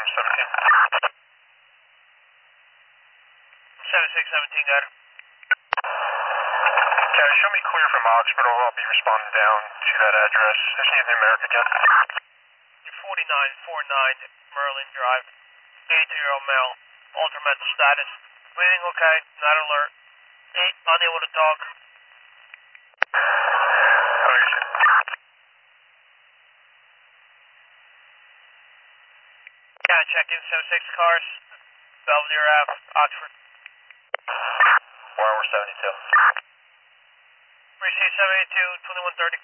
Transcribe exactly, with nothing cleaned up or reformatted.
seventeen. seven six seventeen, got it. Okay, show me clear from Oxford. I'll be responding down to that address. I just need the America again. forty-nine forty-nine Merlin Drive. eighty-two-year-old male. Altered mental status. Breathing okay, not alert. eight, unable to talk. Oh, you should. Yeah, check in seven six cars. Belvedere Ave, Oxford. Warren, we're seventy-two. Receive seven eight two, twenty-one thirty.